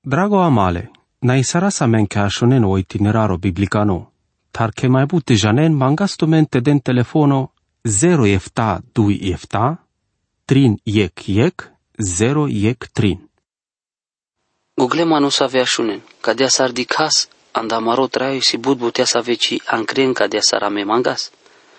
Drago amale, na isara sa men ka shonen o itineraro biblicano, tar ke mai bute janen mangastumente den telefono 0 efta 2 efta, 3 yek 0 yek 3. Google manu sa avea shunen, kadea sar di kas, andamaro traio si bud butea sa veci ancren kadea sar ame mangas.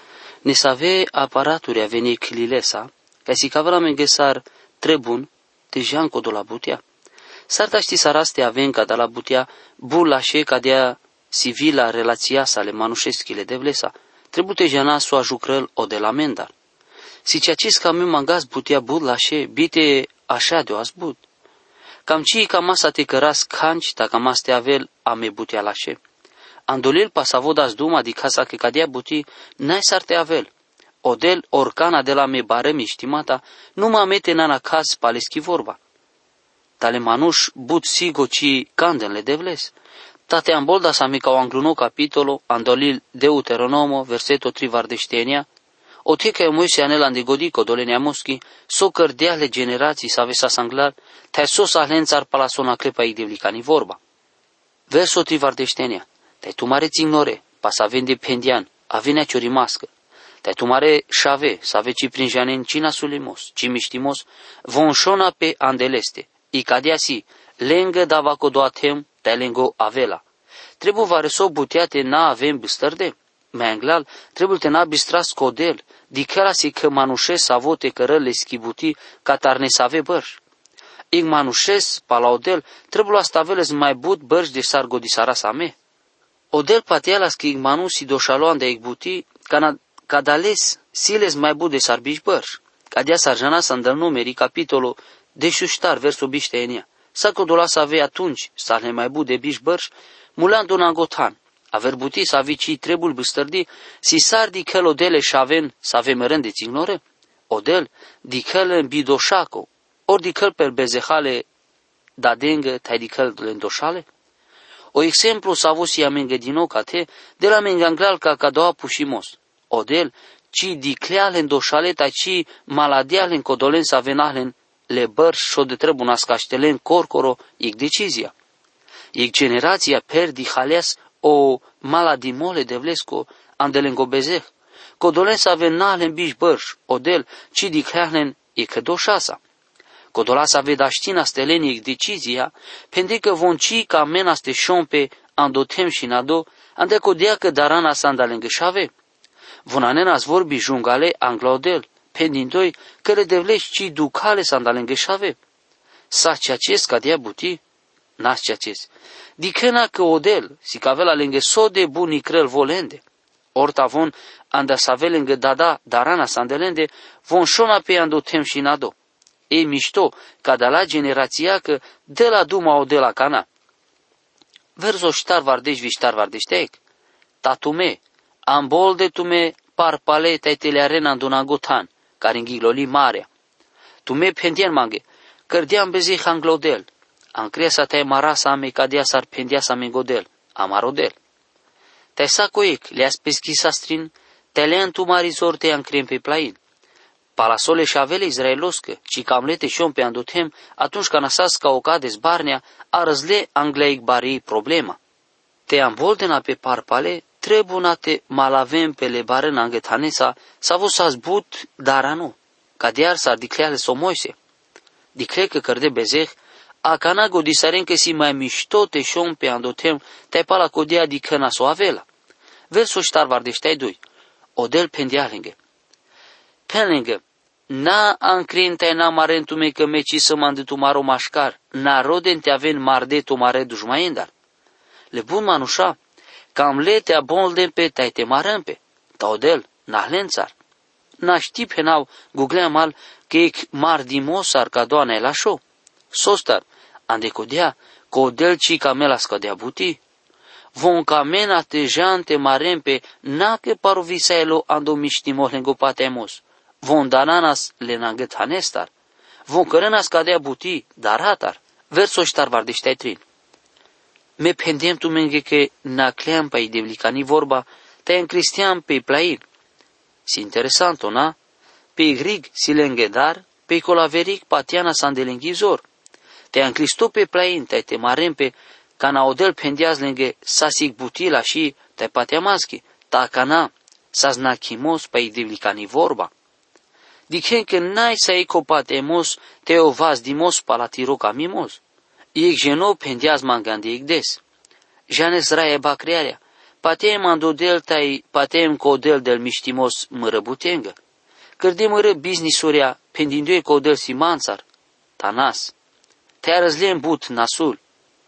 Ne sa ave aparaturi a veni kililesa, ca si cavra mengesar trebun, te janco do la butea. Sarta ști saraste avem ca de la butea bulașe cadea civila relația sale manușeschile de vlesa. Trebuie jana soa jucrăl o de la mendar. Si ceacis cam eu mangas butea bulașe bite așa de o azbut. Cam ci ca masa te căras canci ta ca mas te avel ame butea lașe. Andolil pasavodas duma di casa că cadea butii n-ai sar te avel. Odel orcana de la me baremi știmata nu mă amete nana caz paleschi vorba. Tale manuș but sigo ci candenle devles. Tate ambolda sa mica o angluno capitolo andolil Deuteronomo verseto 3 vardeștenia. O teca e Moise anel andigodico dolenia moschi so cărdeale generații sa vesa sanglar te so sa lențar palasona clepa idevlicani vorba. Verso 3 vardeștenia. Te tu mare ignore pas avende pendian avenea ciorimască. Te tu mare șave sa veci prin janen cina sulimos ci miștimos vonșona pe andeleste. I cadea si, lengă dava codoatem, te lengo avela. Trebuie vare so buteate na avem bistărde. Menglal, trebuie te na bistras codel, dicăla si că manușes sa vote cărăle schibuti, ca tarne sa ave bărș. Ig manușes, palaudel, trebuie asta aveles mai but bărș de sargo di sara sa me. Odel pateala schi ig manu si doșaloan de ig buti, ca dales siles mai but de sarbiș bărș. Cadea sarjana sa îndăl numeri capitolul de șuștar versul bișteenia. Sa codola să avea atunci, să ne mai bude biș bărș, mulan donan gotan. Aver buti să avi cii trebul bistărdi, si sar di căl odele și aven să avem rând de ignore? Odel, di căl în bidoșaco, ori di căl per bezehale da dengă, tai di căl lendoșale? O exemplu să avut si amengă din ocate, de la menganglal ca cadoa pușimos. Odel, ci di cleale îndoșale, tai ci maladeale în codolen să avenahlen le bărș și-o de trebuie nascaștelen corcoro, ig decizia. Ig generația perdi haleas o maladimole de vlesco andelengo bezeh. Codolen să ave nahlen biș bărș, odel, ci di creahlen e cădoșasa. Codola să ave daștina stelen ig decizia, pendecă vonci ca mena ste șompe andotem și nado, andeco dea că darana sa andalengă șave. Vonanenas vorbi jungale anglaudel, pendindoi, că le devlești ci ducale sandalengheșave. Sa ceaces cadea buti? Nas ceaces. Dicena că odel, si că avea lângă so de buni crel volende. Orta von anda să avea lângă dada darana sandelende, von șona pe andotem și nado. Ei mișto, ca de la generația că de la duma o de la cana. Verso ștar vardești viștar vardeșteic. Tatume, ambol de tume parpale taitele arena îndunagotan. Care înghiloli marea. Tu me pendien mange, cărdeam bezi hanglodel, ancresa te marasa ame cadea sar pendia sa mengodel, amarodel. Te sa coic, le-as peschisa strin, te lean tu marizor te ancrem pe plain. Palasole și avele izraeloscă, ci camlete și om pe andotem, atunci ca nasas ca o cades barnea, a răzle angleic barii problema. Te amboldena pe parpale, trebuna te malavem pe le barân angătanesa, s-a văzut să zbut daranu, ca de ar s-ar dicleale s-o Moise. Dicle că cărde bezeh, a canago disaren că si mai mișto te șom pe andotem, te-ai pala codea di căna s-o avela. Versul ștar vardeșteai doi, odel pendialengă. Penlengă, na ancrin te na marentume că meci să mă tu maro mașcar, na roden te aven marde tu mare dușmaiendar. Le bun manușa, cam lete a bolden pe tai te marâmpe, taudel, nahlențar. N-aști penau Google mal că e mardimosar ca doana la show. Sostar, ande codea, codel ci camela scădea buti. Von camena te jante marempe, na că parovisaelo ando miștimos lengo patemos. Von dananas le nangăt hanestar. Von cărăna scădea buti, daratar. Verso ștar vardeșteai trin. Me pendem tu menge că nacleam pe idevlicani vorba, te în cristian pe plain. Si interesanto, na? Pe grig si lengedar, pe colaveric patiana sandelenghizor. te anclisto pe plain, te marempe, cana odel pendiaz lenge sasik butila și te pateamaschi, ta cana saznachimos pe idivlicani vorba. Dicen că n-ai să ei copatemos te ovaz dimos palatiroca mimos. Iec geno pendiaz mangandi igdes. Janes raie bacrearea. Patem andodel tai patem codel del miștimos mărăbutengă. Cârde mără businessurea pendindoe codel simanțar. Tanas. Te arăzlen but nasul.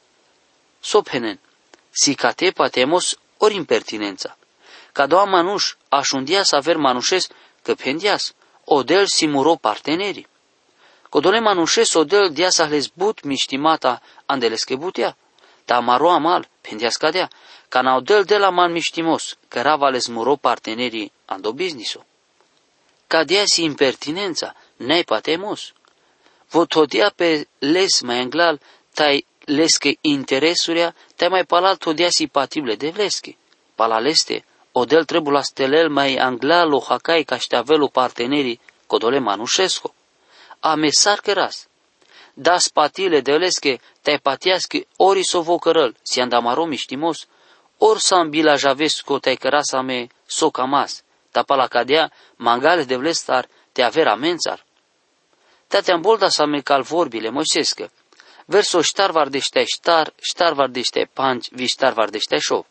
Sopenen. Sicate patemos ori impertinența. Ca doa manuș așundia să aver manușes că pendias. Odel simuro partenerii. Codole manușes odel dia să but miștimata andelesche butea. Ta maro amal, pendias cadea, ca na odel de la man miștimos, că ravales muro partenerii ando business-o. Cadea si impertinența, nei patemos. Votodia pe les mai englal, tai lesche interesuria, tai mai palal todia si patible de vlesche. Palaleste, odel trebuie la stelel mai anglal o hacai ca șteavelu partenerii codole manușesco. A mesar căras. Das patile de lesche, tai patiasche ori s-o vocărăl, si andamaro miștimos, ori s-am bila javesco tai cărasa me socamas, ta pala cadea mangale de vlestar te avera mențar. Te-am bolda să me cal vorbile moisescă. Verso ștar vardește ștar vardește panci, vi ștar vardește șov.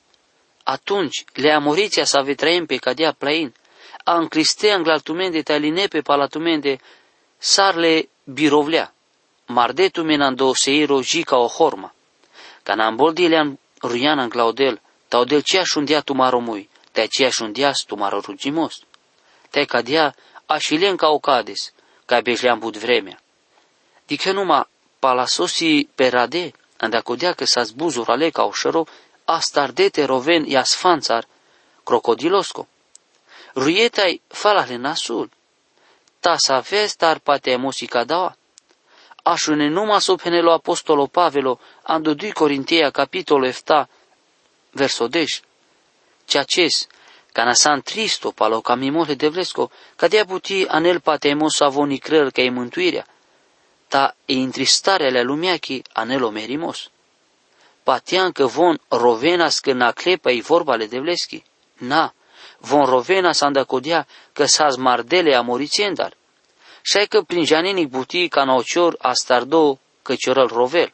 Atunci, le amoriția să avetraem pe cadea plain, a încliste anglaltumende te aline pe palatumende, sarle birovlea. Mardetu menando seiro jica o horma. Ca n-amboldilean ruian anglaudel, taudel ce așundia tu maromui, te ce așundias tu marorugimos. Te cadea așilen ca ocades, ca bejleam bud vremea. Dică numai palasosi perade, andacodea că s-a zbuzurale ca o șăro, astardete roven iasfanțar, crocodilosco. Ruietai falale nasul. Ta să vezi tar pate musica daua. Așune numai sopenelo apostolo Pavelo, ando 2 Corintia capitolo efta, verso 10. Ceaces, ca nasan tristo palo camimole de vlesco, ca dea buti anel patemos avoni crăl ca e mântuirea. Ta e intristarea la lumiachi anelo merimos. Patian că von rovenas că na clepa i vorbale de vleschi. Na, von rovenas andacodea că s-az mardele amorițiendar. Și că prin janinic buti ca naocior astardo că ciorăl rovel.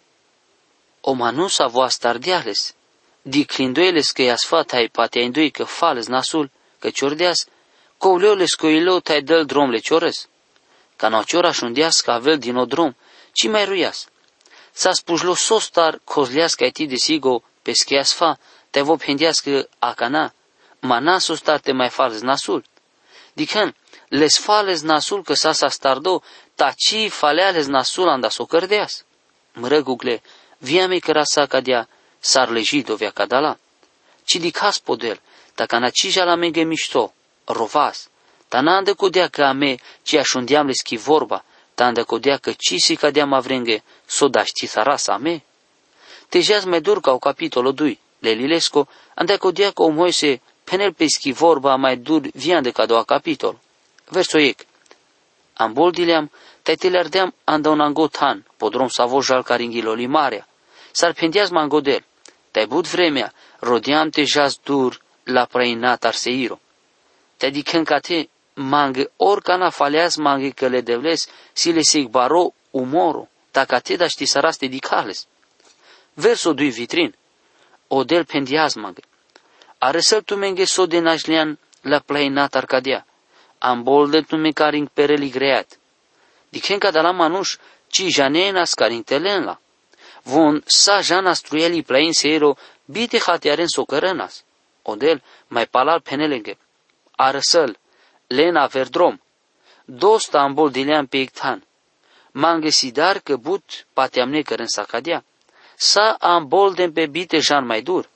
O manusa vo astardeales, diclindoeles că i-as fatai pateindui că fales nasul, că ciordeas, couleoles coilo tai dăl dromle ciorăs. Ca naocior așundeas că avel din o drom, ci mai ruias. S-a spujlo sostar cozlească ai ti de sigo pescheas fa, te vo pendească acana, mana sostar te mai fales nasul. Dicăn, les fales nasul că sa stardo, taci faleales nasul anda s-o cărdeas. Mără gugle, viame că rasa cadea, s-ar lejido via cadala. Ci dicas podel, ta ca nacija la menge mișto, rovas, ta n-andă codea că ame, ci așundeam leschi vorba, ta andă codea că ci si cadeam avrenge, s-o daști rasa ame. Tejeaz mai dur ca o capitolo 2, lelilesco, andă codea că o Moise, penel peschi vorba mai dur vian de ca doua capitol. Verso ec. Amboldileam, taitelardeam anda un angotan, podrom savojal caringhilo limarea. S-ar pendeaz mangodel. Te-ai bud vremea, rodeam te jas dur la prainat arseiro. Te dicân ca te, mangă oricana faleaz mangă că le devles, si le sig baro umoro, ta ca te da ști saraste dicales. Verso 2 vitrin. Odel pendeaz mangă. Arăsăl tu menge so de najlean la prainat arcadea. Ambolde tu me caring pereli great. Dicen ca de la manuș, ci janenas caring telenla. Von sa janas truieli plain seiro, bite hatearen socărănas. Odel mai palal penelenge. Arăsăl, lena verdrom. Dosta amboldilean pe ictan. Mange sidar că but pateamne cărân sacadea. Sa ambolden pe bite jan mai dur.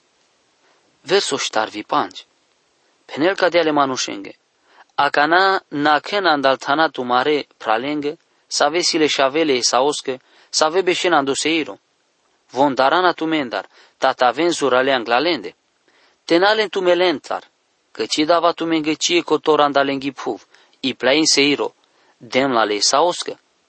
Verso ștarvi panci. Penel cadeale manușenge. Acana naken andaltana tu mare pralenge, savesile șavele esaoscă, save beșen andoseiro. Vondarana tu mendar, tata venzurale anglalende. Tenalen tu melentar, că ci dava tu mengecie cotor andalenghi puv, i plain seiro, demlale esaoscă.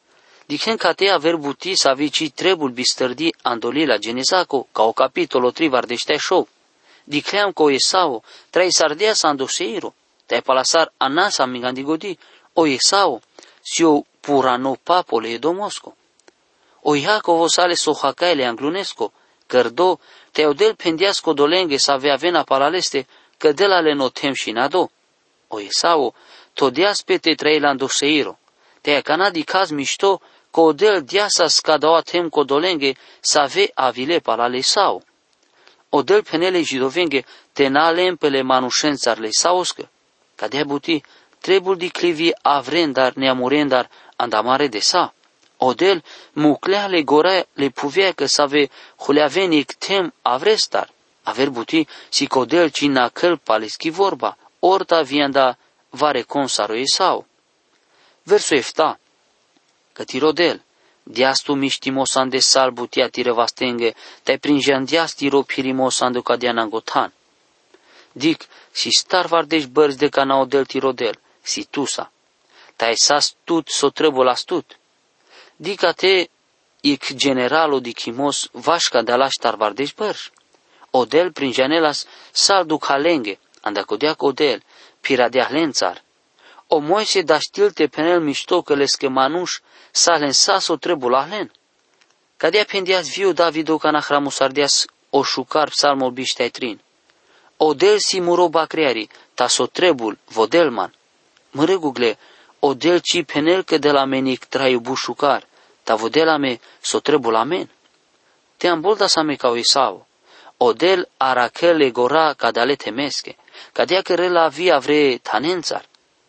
Dicen că te aver buti să avici trebul bistărdi andoli la Genezaco, ca o capitolo 3 vardeștea show. Dicleam că o Esau, trai sardea sa andoseiro, te palasar anasa mingandigodi, o Esau, si o purano papole e domosco. O Iacovo sale sohacaile anglunesco, cărdo, te odel pendiasco dolenghe să avea vena palaleste, că de la le notem și nado. O Esau, todias pe te trei la andoseiro, te cana di caz mișto, că odel diasa scadaua tem codolenghe să ave avile palale Esau. Odel penele jidovenghe te nalem pele manușențar le saoscă, ca de buti trebul di clivi avrendar neamurendar andamare de sa. Odel muclea le gorea le puvea că să ave huleavenic tem avrestar, aver buti si codel cina căl paleschi vorba, orta vienda vare consaro Esau. Versul efta, că tirodel, diastu miștimosan de sal butia tirevastenge, te prinjandias tiro pirimosan de cadianangotan. Dic, si star vardeș bărzi de cana odel tirodel, si tusa, tai sas tut so trebol astut. Dic a te, ic generalo di chimos, vașca de alaș tar vardeș bărzi. Odel prinjanelas sal duc halenge, andacodeac odel, piradea lențar. O Moise da știlte penel mișto că lesche manuș salen saso trebul ahlen. Cadea pendias viu Davido ca nahramusardeas o șucar psalmul biștea trin. Odel si muro bacreari, ta so trebul, vodelman. Măre gugle, odel ci penel că de la menic traiu bușucar, ta vodela me so trebul amen. Te ambolda sa me ca o Esau. Odel arachele gora ca dale temesche, cadea că rela via vre tanențar.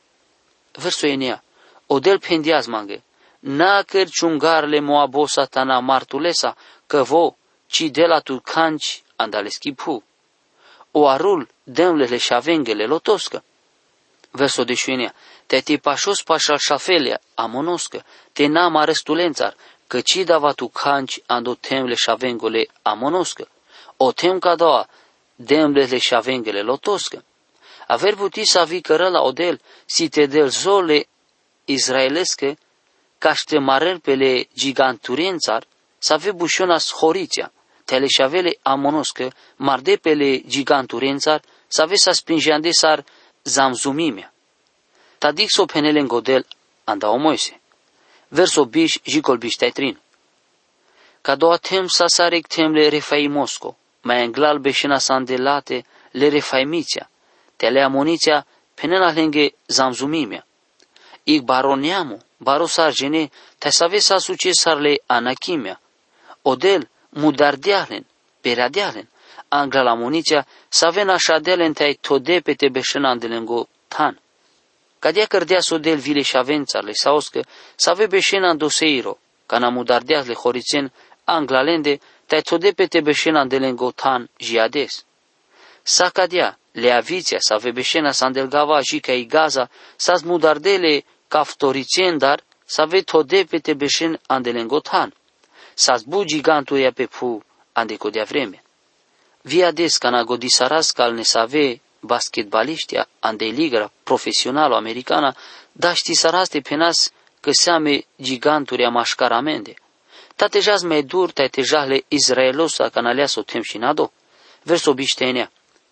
Versul enea, odel pendiaz mange, na căr ciungarle moabo satana martulesa, că vo, ci de la tu canci andaleschi pu. O arul demlele șavengele lotoscă. Versul de șuenea, te pașos pașal șafelea amonoscă, te nam arestulențar, că ci dava tu canci ando temle șavengole amonoscă. O tem ca doua, demlele șavengele lotoscă. Aver puti să avi cără la odel, si te del zole izraelescă, caște marel pele giganturiențar, să ave bușiona schoriția, tele șavele amonoscă, marde pele giganturiențar, să ave să spingeande sar zamzumimea. Tadic so penele în godel, anda o Moise. Verso biș, jicol biș teitrin. Ca doua tem să sarec temle refaimosco, mai englal beșina sandelate, le refaimiția, tele amoniția, penena lenge zamzumimea. Ic baroneamu, barosar gene, te să vezi să suce sarle anachimea. Odel, mudardealen, pereadealen, angla la muniția, să ven așa delen te-ai tode pe te beșenan de lengo tan. Cadea cărdea sodel vile și avențarle, saoscă, să ave beșenan doseiro, ca na mudardeazle horițen, angla lende, te-ai tode pe te beșenan de lengo tan jiades. Sa cadea, le aviția, să ave beșena sandelgava jica i gaza, să-ți mudardele caftoricendar, să ave tode pe te beșen andelengotan, să-ți bu gigantuia pe pu andecodea vreme. Via des ca na godisarasca al ne să ave basketbaliștia ande ligra profesională americana, da ști saraste penas că seame giganturia mașcaramende. Tatejaz mai dur taitejale izraelosa ca na leas o tem și nado. Verso biștenea.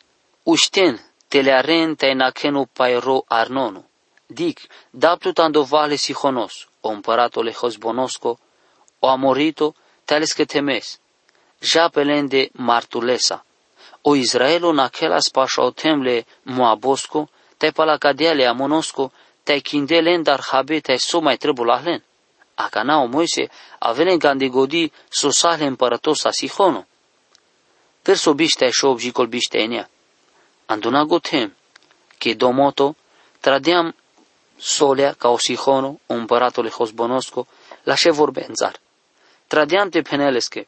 Ușten, telearen te nakenu pairo arnonu. Dic, daptut andovale sihonos, o împăratole hosbonosco, o amorito, te-ales că temes. Japelende martulesa. O Israelo nachelas pașa o temle moabosco, te palacadeale amonosco, te chindelen dar habe te so mai trebul ahlen. Acana o Moise avene gandigodi sosale împărătosa Sihono. Verso biștea și objicol bișteenea. Anduna gotem, che domoto, tradeam solea ca o Sihono, o împăratole hosbonosco, la ce vorbenzar. Tradeam te penelesche,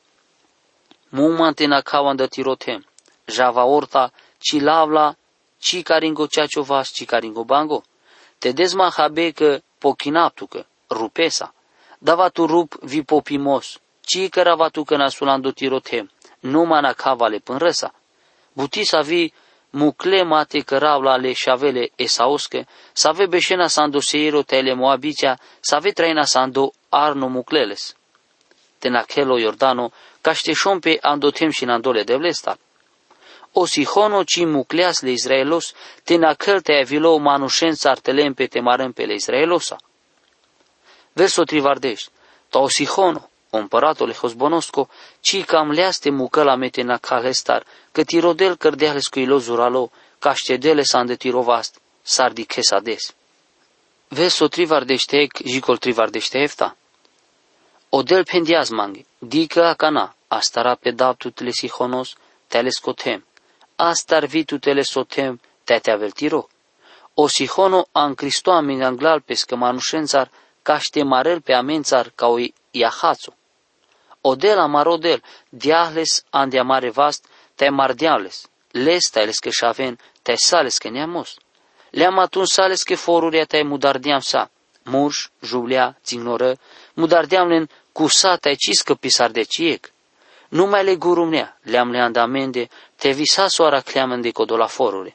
mumante na cavandă tirotem, java orta, ci lavla, ci caringo ceaciovas, ci caringo bango, te dezmahabe că pochinaptucă, rupesa, dava tu rup vi popimos, ci cărava tu că nasulando tirotem, numa na cavale pânrăsa, buti să vi mucle mate căravla le șavele esaoscă, să ave beșena sando seiro tele moabicea, să ave traina sando arno mucleles. Ten aquelo Jordano, caște șompe andotem și nandole de vlesta. O sihono ci mucleas le Israelos, ten aquel te avilo manușența artelem pe temarăm pe le Israelosa. Verso trivardești, ta o sihono, o împăratole Hosbonosco, ci cam leaste mucăla mete na calestar, că tirodel cărdeales cu ilo zuralo, caștedele s-a îndetirovast, s-ar dichesa des. Verso trivardeștec, jicol trivardeștefta. Odel pendiaz mangi, dică acana, astara pe daptutele sihonos, te-le scotem, astar vitutele sotem, te aveltiro. O sihono an Cristoa min anglal pe scămanușențar, caște marel pe amențar ca o iahațu. Odel amarodel, diahles an de amare vast, te mardeales, les te-ales că șaven, te sales că neamos. Le-am atunsales că foruria te mudardeam sa, murș, jublea, țignoră, mudardeam-len cu sa te ciscă pisar de ciec. Numai le gurumnea, le-am leandamende, te visa soara cleamăn de codola forure.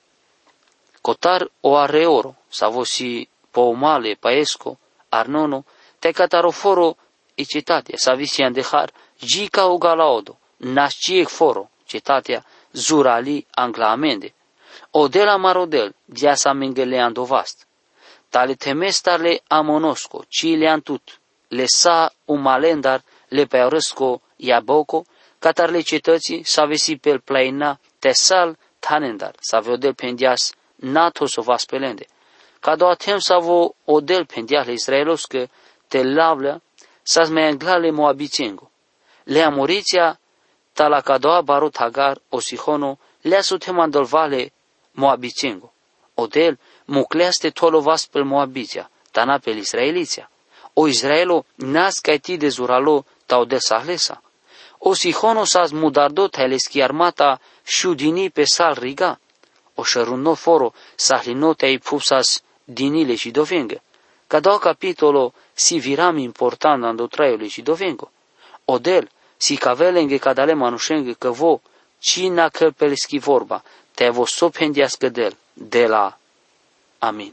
Cotar o areoro, savosi poumale, paesco, arnono, te cataroforo e cetatea, savisian de har, gica o galaodo, nasciec foro, cetatea, zurali angla amende. Odela marodel, diasa mengeleando vast. Tale temestarle amonosco, ci leantut, le sa umalendar, le peorăsco iaboco, catarle cetății, savesi pel plaina, tesal tanendar, saveodel pendias, natos o vaspelende. Cado atem savo odel pendiale Israelos că te lavlea, sas me anglale moabicengo. Le amoriția, tala cadoa barot hagar, o sihono, lea sutem andolvale moabicengo. Odel, mucleaste tolo vaspel moabiția, tana pel israeliția. O Israelo, nasca ti de zuralo, ta odel sahlesa. O sihono sas mudardo taileschi armata, șudini pe sal riga. O șărunno foro, sahlino te-ai pupsas dinile și dovengă. Ca dau capitolo, si viram important ando traiului și dovengo. Odel, si cavelenghe cadale manușenghe că vo, cina călpeleschi vorba, te vo sopendiască de la. Amin.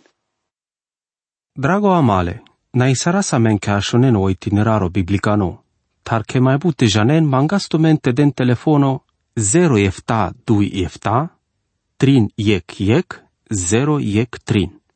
Drago amale, na isarasa mencașonen o itineraro biblicano, tar che mai bute janen mangastumente den telefono 0 efta 2 efta, trin iec 0 iec trin.